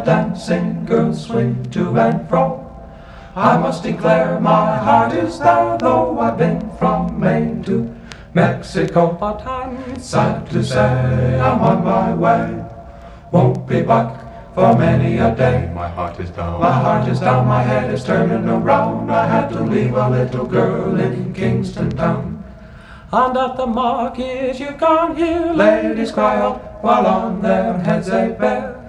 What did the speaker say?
the dancing girls swing to and fro. I must declare my heart is there, though I've been from Maine to Mexico. But I'm sad to say I'm on my way. Won't be back for many a day. My heart is down. My heart is down, my head is turning around. I had to leave a little girl in Kingston town. And at the market you can hear ladies cry out while on their heads they bear